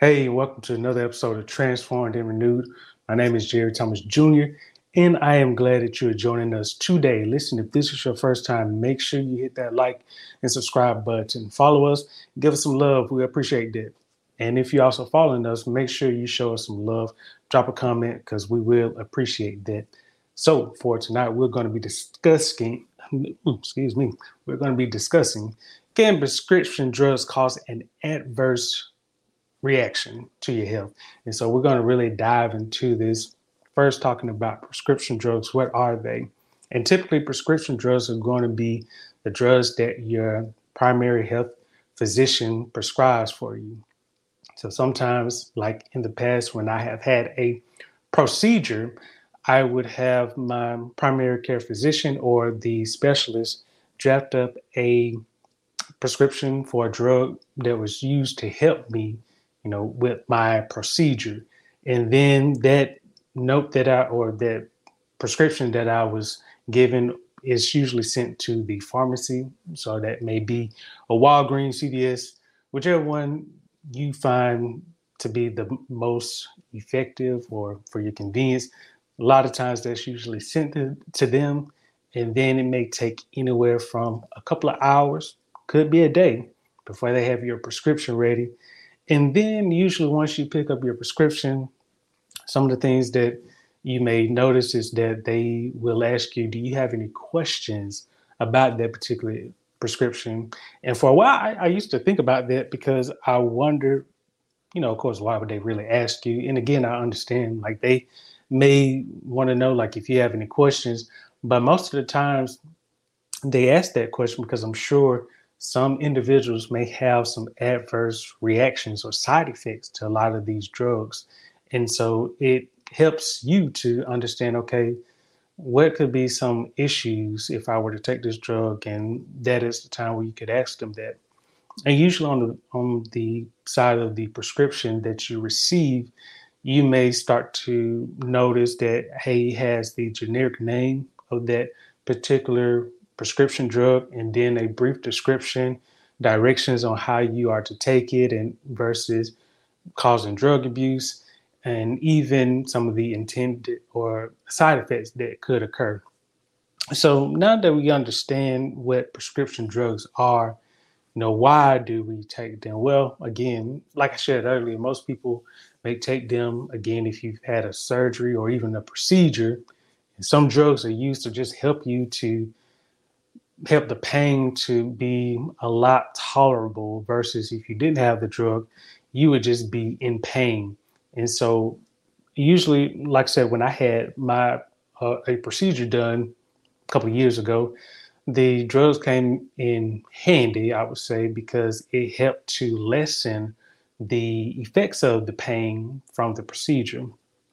Hey, welcome to another episode of Transformed and Renewed. My name is Jerry Thomas Jr., and I am glad that you're joining us today. Listen, if this is your first time, make sure you hit that like and subscribe button. Follow us, give us some love. We appreciate that. And if you're also following us, make sure you show us some love. Drop a comment because we will appreciate that. So for tonight, we're going to be discussing, we're going to be discussing, can prescription drugs cause an adverse reaction to your health? And so we're going to really dive into this, first talking about prescription drugs. What are they? And typically prescription drugs are going to be the drugs that your primary health physician prescribes for you. So sometimes, like in the past, when I have had a procedure, I would have my primary care physician or the specialist draft up a prescription for a drug that was used to help me, with my procedure. And then that note or that prescription that I was given is usually sent to the pharmacy. So that may be a Walgreens, CVS, whichever one you find to be the most effective or for your convenience. A lot of times that's usually sent to them. And then it may take anywhere from a couple of hours, could be a day, before they have your prescription ready. And then usually once you pick up your prescription, some of the things that you may notice is that they will ask you, do you have any questions about that particular prescription? And for a while, I used to think about that because I wondered, of course, why would they really ask you? And again, I understand, like, they may want to know, like, if you have any questions, but most of the times they ask that question because I'm sure some individuals may have some adverse reactions or side effects to a lot of these drugs. And so it helps you to understand, okay, what could be some issues if I were to take this drug? And that is the time where you could ask them that. And usually on the side of the prescription that you receive, you may start to notice that, hey, he has the generic name of that particular prescription drug, and then a brief description, directions on how you are to take it, and versus causing drug abuse, and even some of the intended or side effects that could occur. So now that we understand what prescription drugs are, why do we take them? Well, again, like I said earlier, most people may take them, again, if you've had a surgery or even a procedure. And some drugs are used to just help you to help the pain to be a lot tolerable versus if you didn't have the drug, you would just be in pain. And so usually, like I said, when I had my a procedure done a couple of years ago, the drugs came in handy, I would say, because it helped to lessen the effects of the pain from the procedure.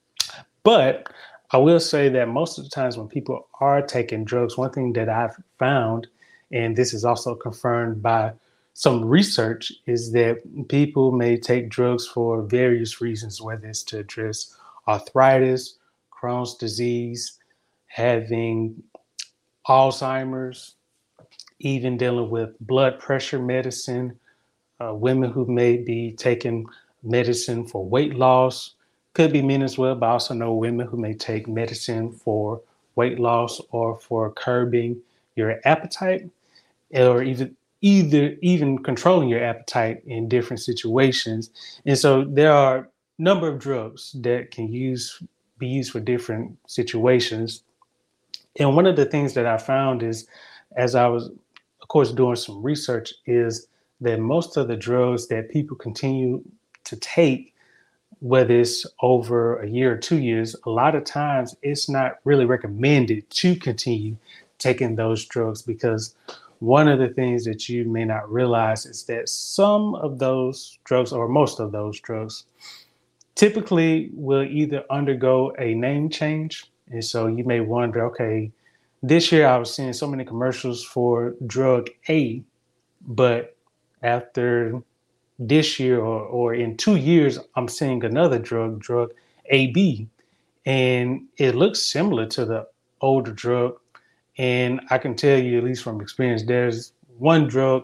But I will say that most of the times when people are taking drugs, one thing that I've found, and this is also confirmed by some research, is that people may take drugs for various reasons, whether it's to address arthritis, Crohn's disease, having Alzheimer's, even dealing with blood pressure medicine, women who may be taking medicine for weight loss, could be men as well, but I also know women who may take medicine for weight loss or for curbing your appetite, or even controlling your appetite in different situations. And so there are a number of drugs that can be used for different situations. And one of the things that I found is, as I was, of course, doing some research, is that most of the drugs that people continue to take, whether it's over a year or 2 years, a lot of times it's not really recommended to continue taking those drugs, because one of the things that you may not realize is that some of those drugs, or most of those drugs, typically will either undergo a name change. And so you may wonder, okay, this year I was seeing so many commercials for drug A, but after this year or in 2 years, I'm seeing another drug AB, and it looks similar to the older drug. And I can tell you, at least from experience, there's one drug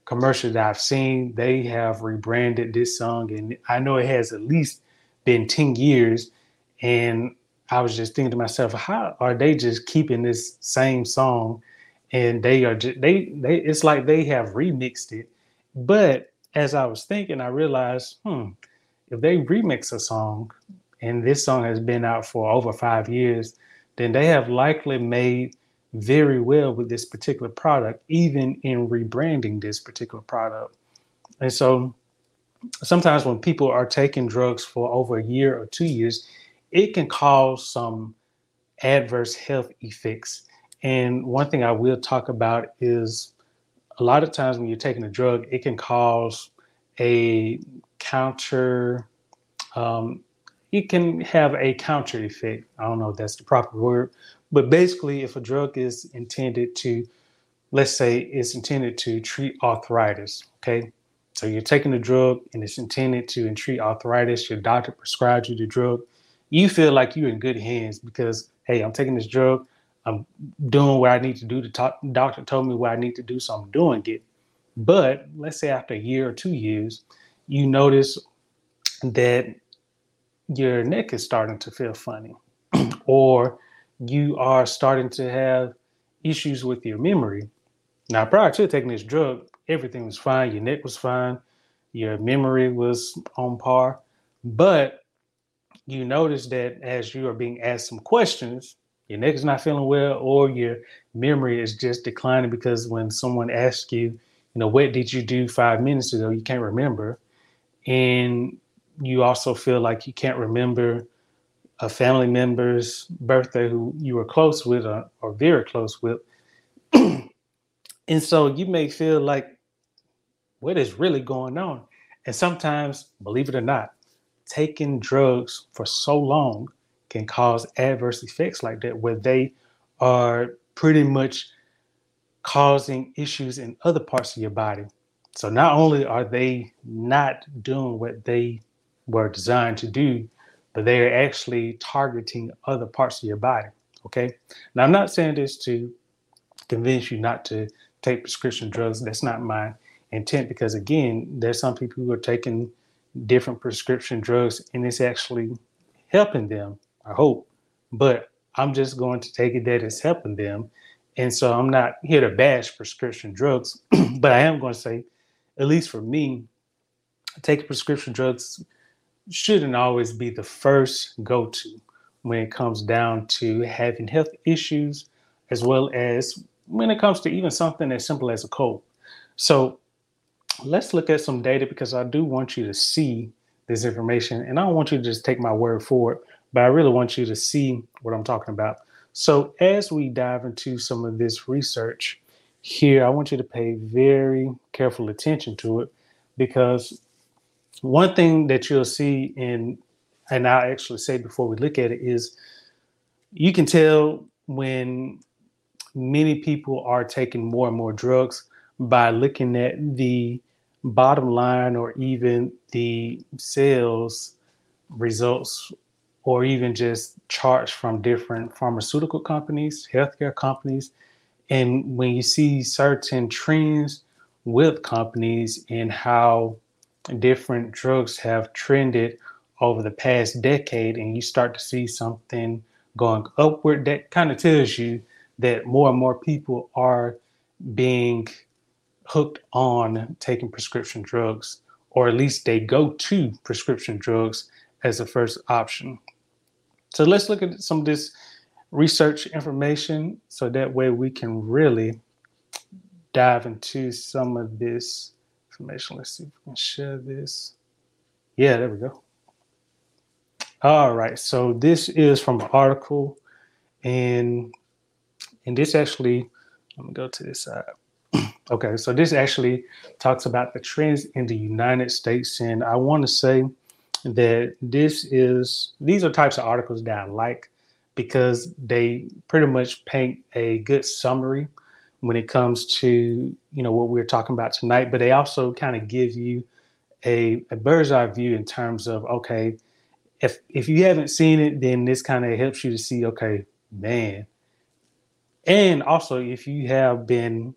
commercial that I've seen, they have rebranded this song, and I know it has at least been 10 years. And I was just thinking to myself, how are they just keeping this same song? And they are just, they it's like they have remixed it. But as I was thinking, I realized, if they remix a song and this song has been out for over 5 years, then they have likely made very well with this particular product, even in rebranding this particular product. And so sometimes when people are taking drugs for over a year or 2 years, it can cause some adverse health effects. And one thing I will talk about is a lot of times when you're taking a drug, it can cause a counter, um, it can have a counter effect. I don't know if that's the proper word, but basically, if a drug is intended to, let's say it's intended to treat arthritis, okay? So you're taking a drug and it's intended to treat arthritis, your doctor prescribed you the drug, you feel like you're in good hands because, hey, I'm taking this drug, I'm doing what I need to do. The doctor told me what I need to do, so I'm doing it. But let's say after a year or 2 years, you notice that your neck is starting to feel funny, or you are starting to have issues with your memory. Now, prior to taking this drug, everything was fine. Your neck was fine. Your memory was on par. But you notice that as you are being asked some questions, your neck is not feeling well, or your memory is just declining because when someone asks you, what did you do 5 minutes ago, you can't remember. And you also feel like you can't remember a family member's birthday who you were close with or very close with. And so you may feel like, what is really going on? And sometimes, believe it or not, taking drugs for so long can cause adverse effects like that, where they are pretty much causing issues in other parts of your body. So not only are they not doing what they were designed to do, but they are actually targeting other parts of your body. Okay. Now, I'm not saying this to convince you not to take prescription drugs. That's not my intent, because again, there's some people who are taking different prescription drugs and it's actually helping them, I hope. But I'm just going to take it that it's helping them. And so I'm not here to bash prescription drugs, but I am going to say, at least for me, taking prescription drugs shouldn't always be the first go-to when it comes down to having health issues, as well as when it comes to even something as simple as a cold. So let's look at some data, because I do want you to see this information, and I don't want you to just take my word for it, but I really want you to see what I'm talking about. So as we dive into some of this research here, I want you to pay very careful attention to it, because one thing that you'll see and I'll actually say before we look at it, is you can tell when many people are taking more and more drugs by looking at the bottom line, or even the sales results, or even just charts from different pharmaceutical companies, healthcare companies. And when you see certain trends with companies and how different drugs have trended over the past decade, and you start to see something going upward, that kind of tells you that more and more people are being hooked on taking prescription drugs, or at least they go to prescription drugs as a first option. So let's look at some of this research information, so that way we can really dive into some of this information. Let's see if we can share this. Yeah, there we go. All right, so this is from an article, and this actually, let me go to this side. Okay, so this actually talks about the trends in the United States, and I want to say that these are types of articles that I like, because they pretty much paint a good summary when it comes to what we're talking about tonight, but they also kind of give you a bird's eye view in terms of, okay, if you haven't seen it, then this kind of helps you to see, okay, man. And also, if you have been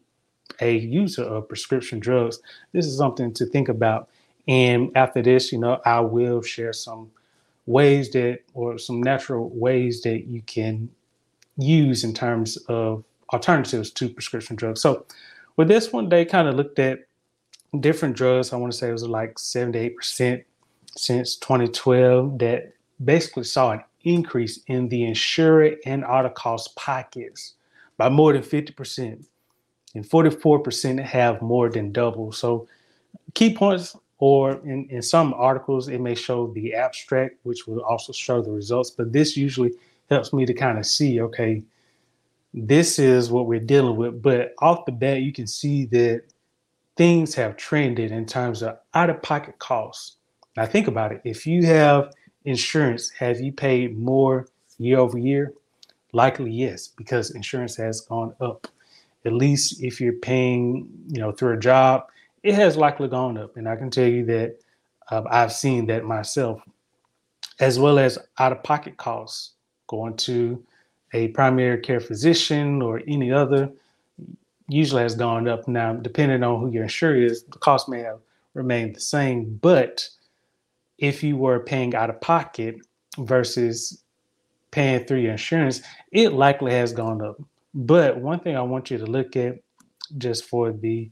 a user of prescription drugs, this is something to think about. And after this, I will share some ways that, or some natural ways that you can use in terms of alternatives to prescription drugs. So with this one, they kind of looked at different drugs. I want to say it was like 7 to 8% since 2012 that basically saw an increase in the insurer and auto cost pockets by more than 50%. And 44% have more than double. So key points, or in some articles, it may show the abstract, which will also show the results. But this usually helps me to kind of see, okay, this is what we're dealing with. But off the bat, you can see that things have trended in terms of out-of-pocket costs. Now think about it. If you have insurance, have you paid more year over year? Likely yes, because insurance has gone up. At least if you're paying, through a job, it has likely gone up. And I can tell you that I've seen that myself, as well as out-of-pocket costs going to a primary care physician or any other usually has gone up. Now, depending on who your insurer is, the cost may have remained the same. But if you were paying out of pocket versus paying through your insurance, it likely has gone up. But one thing I want you to look at, just for the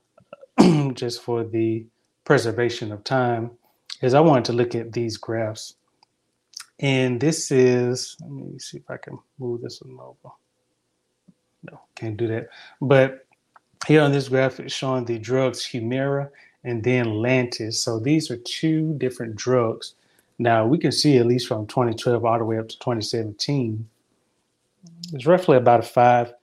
preservation of time, is I wanted to look at these graphs. And this is, let me see if I can move this one over. No, can't do that. But here on this graph, it's showing the drugs Humira and then Lantus. So these are two different drugs. Now we can see, at least from 2012 all the way up to 2017, it's roughly about a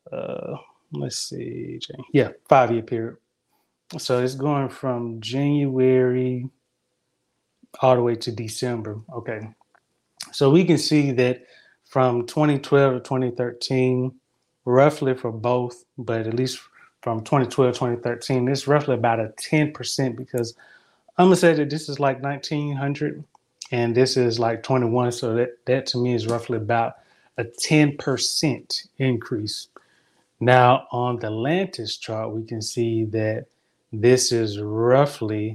5-year period. So it's going from January all the way to December. Okay. So we can see that from 2012 to 2013, roughly for both, but at least from 2012 to 2013, it's roughly about a 10%, because I'm going to say that this is like 1900 and this is like 21. So that to me is roughly about a 10% increase. Now on the Lantus chart, we can see that this is roughly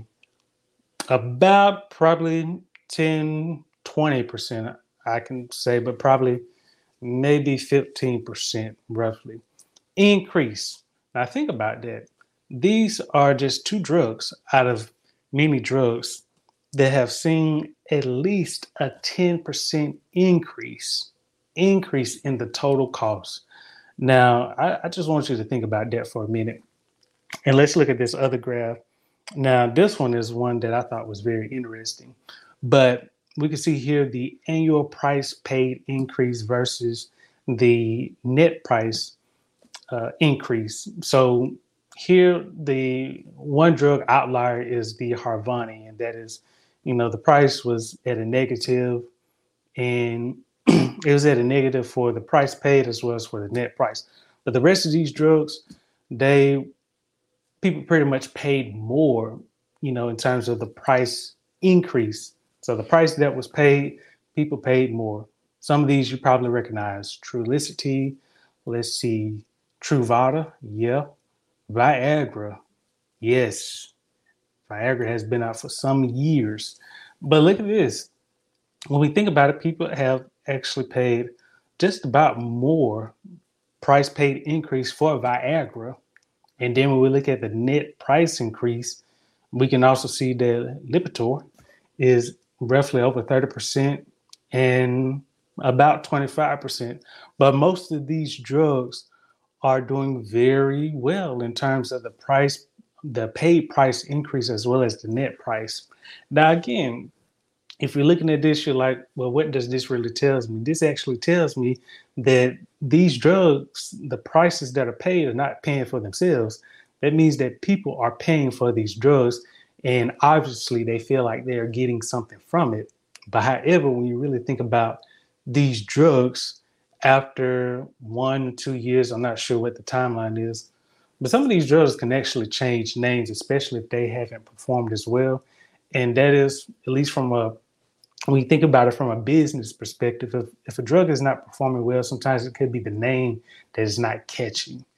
about probably 10, 20%, I can say, but probably maybe 15% roughly increase. Now think about that. These are just two drugs out of many drugs that have seen at least a 10% increase in the total cost. Now, I just want you to think about that for a minute. And let's look at this other graph. Now, this one is one that I thought was very interesting. But we can see here the annual price paid increase versus the net price increase. So here, the one drug outlier is the Harvoni, and that is, the price was at a negative, and it was at a negative for the price paid as well as for the net price. But the rest of these drugs, people pretty much paid more, in terms of the price increase. So the price that was paid, people paid more. Some of these you probably recognize: Trulicity, let's see, Truvada, yeah. Viagra, yes. Viagra has been out for some years. But look at this. When we think about it, people have actually paid just about more price paid increase for Viagra. And then when we look at the net price increase, we can also see that Lipitor is roughly over 30% and about 25%. But most of these drugs are doing very well in terms of the paid price increase as well as the net price. Now, again, if you're looking at this, you're like, well, what does this really tell me? This actually tells me that these drugs, the prices that are paid, are not paying for themselves. That means that people are paying for these drugs, and obviously they feel like they're getting something from it. But however, when you really think about these drugs, after 1 or 2 years, I'm not sure what the timeline is, but some of these drugs can actually change names, especially if they haven't performed as well. And that is, at least when you think about it from a business perspective, if a drug is not performing well, sometimes it could be the name that is not catchy.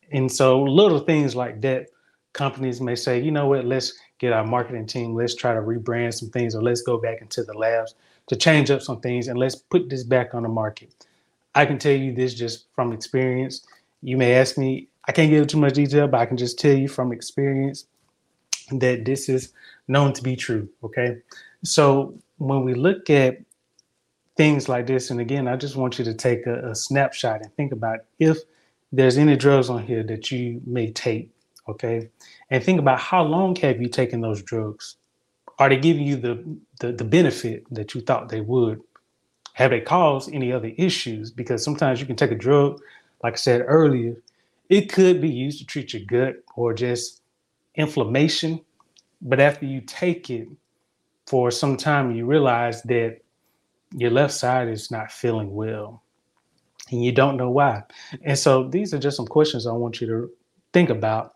And so little things like that, companies may say, you know what, let's get our marketing team, let's try to rebrand some things, or let's go back into the labs to change up some things and let's put this back on the market. I can tell you this just from experience. You may ask me, I can't give too much detail, but I can just tell you from experience that this is known to be true. Okay. So when we look at things like this, and again, I just want you to take a snapshot and think about if there's any drugs on here that you may take. Okay. And think about how long have you taken those drugs? Are they giving you the benefit that you thought they would? Have they caused any other issues? Because sometimes you can take a drug, like I said earlier, it could be used to treat your gut or just inflammation. But after you take it for some time, you realize that your left side is not feeling well and you don't know why. And so these are just some questions I want you to think about.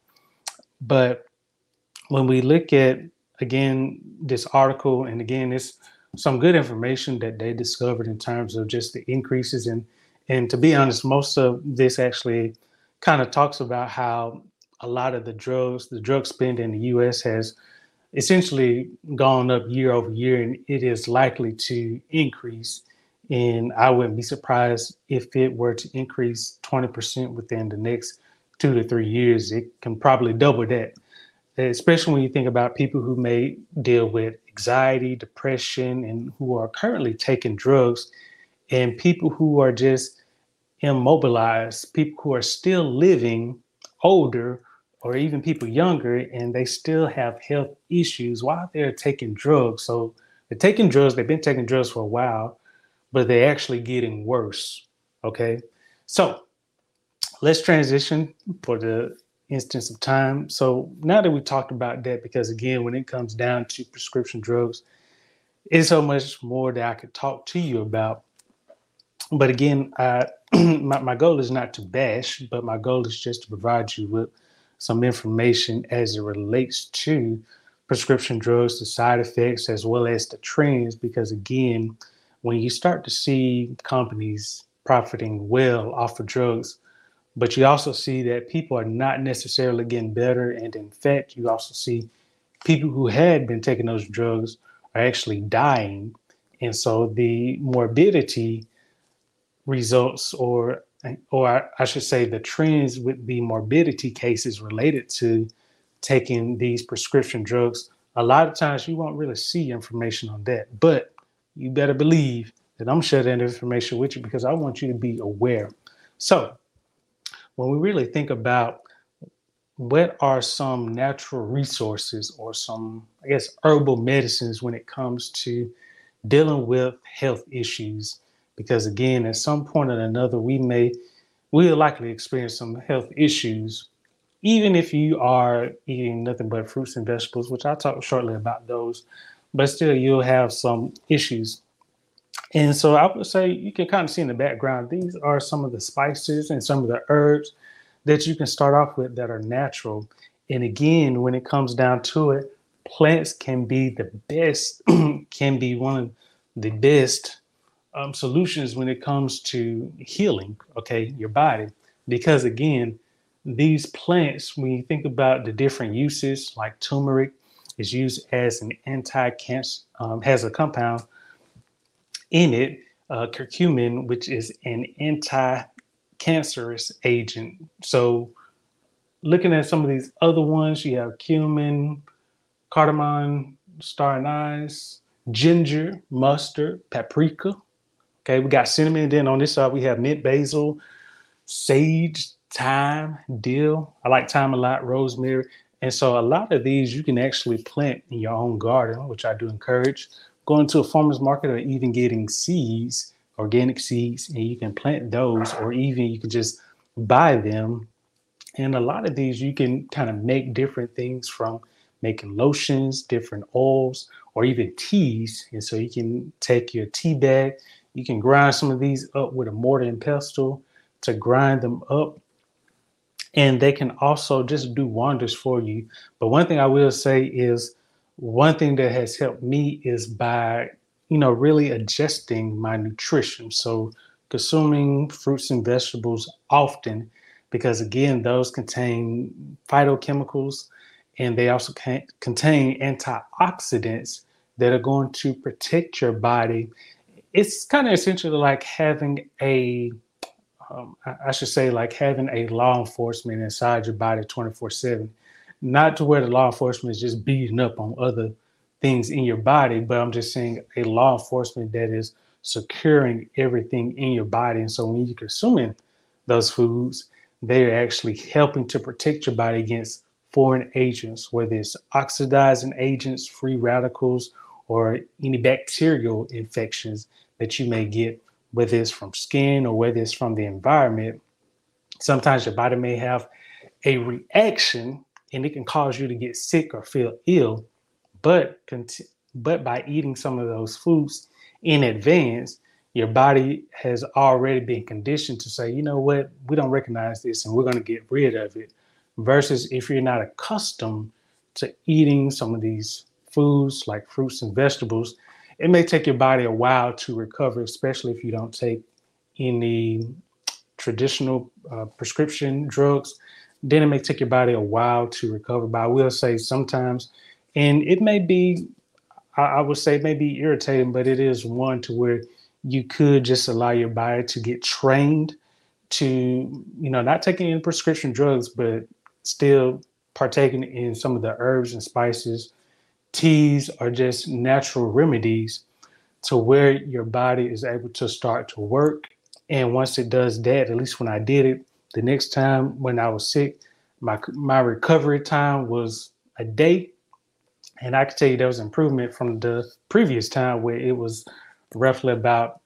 But when we look at, again, this article, and again, it's some good information that they discovered in terms of just the increases and to be honest, most of this actually kind of talks about how a lot of the drug spend in the US has essentially gone up year over year, and it is likely to increase. And I wouldn't be surprised if it were to increase 20% within the next 2 to 3 years. It can probably double that, especially when you think about people who may deal with anxiety, depression, and who are currently taking drugs, and people who are just immobilized, people who are still living older, or even people younger, and they still have health issues while they're taking drugs. So they're taking drugs, they've been taking drugs for a while, but they're actually getting worse. Okay. So let's transition for the instance of time. So now that we talked about that, because again, when it comes down to prescription drugs, it's so much more that I could talk to you about. But again, my goal is not to bash, but my goal is just to provide you with some information as it relates to prescription drugs, the side effects, as well as the trends. Because again, when you start to see companies profiting well off of drugs, but you also see that people are not necessarily getting better. And in fact, you also see people who had been taking those drugs are actually dying. And so the morbidity results, or I should say the trends with the morbidity cases related to taking these prescription drugs, a lot of times you won't really see information on that. But you better believe that I'm sharing that information with you because I want you to be aware. So when we really think about what are some natural resources or some, I guess, herbal medicines when it comes to dealing with health issues, because again, at some point or another, we'll likely experience some health issues, even if you are eating nothing but fruits and vegetables, which I'll talk shortly about those, but still you'll have some issues. And so I would say you can kind of see in the background, these are some of the spices and some of the herbs that you can start off with that are natural. And again, when it comes down to it, plants can be the best, can be one of the best solutions when it comes to healing, okay, your body. Because again, these plants, when you think about the different uses, like turmeric is used as an anti-cancer, has a compound in it, curcumin, which is an anti-cancerous agent. So looking at some of these other ones, you have cumin, cardamom, star anise, ginger, mustard, paprika. Okay, we got cinnamon. Then on this side, we have mint, basil, sage, thyme, dill. I like thyme a lot, rosemary. And so a lot of these you can actually plant in your own garden, which I do encourage. Going to a farmer's market or even getting seeds, organic seeds, and you can plant those, or even you can just buy them. And a lot of these you can kind of make different things from, making lotions, different oils, or even teas. And so you can take your tea bag, you can grind some of these up with a mortar and pestle to grind them up. And they can also just do wonders for you. But one thing I will say is, one thing that has helped me is by, really adjusting my nutrition. So consuming fruits and vegetables often, because again, those contain phytochemicals and they also contain antioxidants that are going to protect your body. It's kind of essentially like having I should say, like having a law enforcement inside your body 24/7. Not to where the law enforcement is just beating up on other things in your body, but I'm just saying a law enforcement that is securing everything in your body. And so when you're consuming those foods, they're actually helping to protect your body against foreign agents, whether it's oxidizing agents, free radicals, or any bacterial infections that you may get, whether it's from skin or whether it's from the environment. Sometimes your body may have a reaction and it can cause you to get sick or feel ill, but by eating some of those foods in advance, your body has already been conditioned to say, you know what, we don't recognize this and we're going to get rid of it. Versus if you're not accustomed to eating some of these foods like fruits and vegetables, it may take your body a while to recover, especially if you don't take any traditional prescription drugs. Then it may take your body a while to recover. But I will say sometimes, and it may be, I would say, it may be irritating, but it is one to where you could just allow your body to get trained to, not taking any prescription drugs, but still partaking in some of the herbs and spices, teas, or just natural remedies to where your body is able to start to work. And once it does that, at least when I did it, the next time when I was sick, my recovery time was a day. And I can tell you there was improvement from the previous time where it was roughly about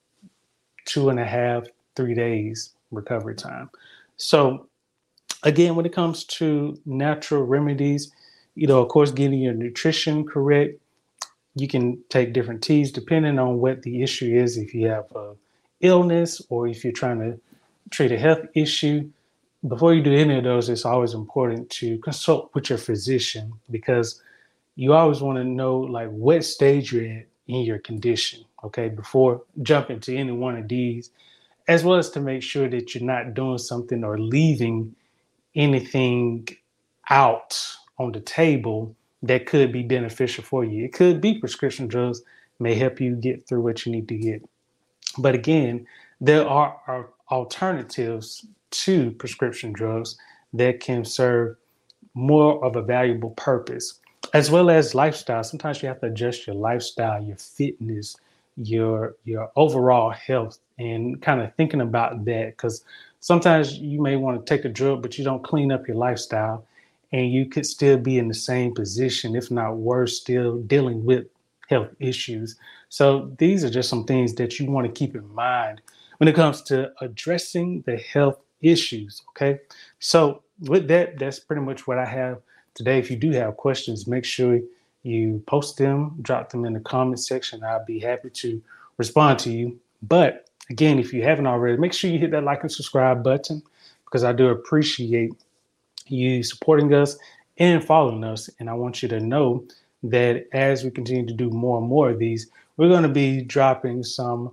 2.5, 3 days recovery time. So again, when it comes to natural remedies, of course, getting your nutrition correct, you can take different teas depending on what the issue is. If you have a illness or if you're trying to treat a health issue, before you do any of those, it's always important to consult with your physician, because you always want to know like what stage you're at in your condition, okay, before jumping to any one of these, as well as to make sure that you're not doing something or leaving anything out on the table that could be beneficial for you. It could be prescription drugs may help you get through what you need to get. But again, there are alternatives to prescription drugs that can serve more of a valuable purpose, as well as lifestyle. Sometimes you have to adjust your lifestyle, your fitness, your overall health, and kind of thinking about that, because sometimes you may want to take a drug, but you don't clean up your lifestyle, and you could still be in the same position, if not worse, still dealing with health issues. So these are just some things that you want to keep in mind when it comes to addressing the health issues. Okay. So with that, that's pretty much what I have today. If you do have questions, make sure you post them, drop them in the comment section. I'll be happy to respond to you. But again, if you haven't already, make sure you hit that like and subscribe button, because I do appreciate you supporting us and following us. And I want you to know that as we continue to do more and more of these, we're going to be dropping some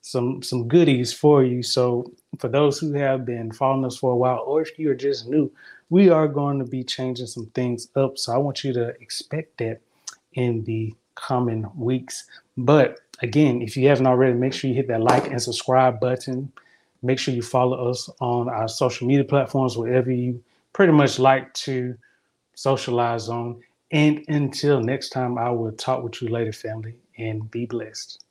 goodies for you. So for those who have been following us for a while, or if you're just new, we are going to be changing some things up. So I want you to expect that in the coming weeks. But again, if you haven't already, make sure you hit that like and subscribe button. Make sure you follow us on our social media platforms, wherever you pretty much like to socialize on. And until next time, I will talk with you later, family, and be blessed.